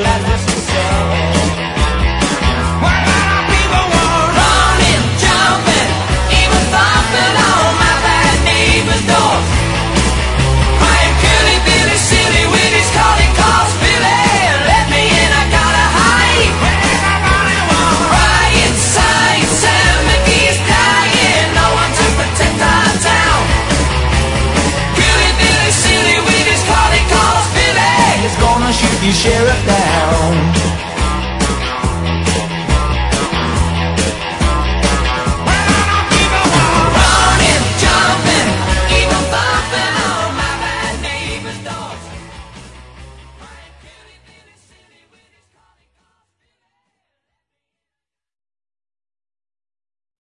that's what she said. Well, a lot of people were running, jumping, even thumping on my bad neighbor's door. Crying, Curly Billy silly with his calling calls, Billy, let me in, I gotta hide. Well, everybody was crying, sighing, Sam McGee's dying, no one to protect our town. Curly Billy silly with his calling calls, Billy is gonna shoot the sheriff down.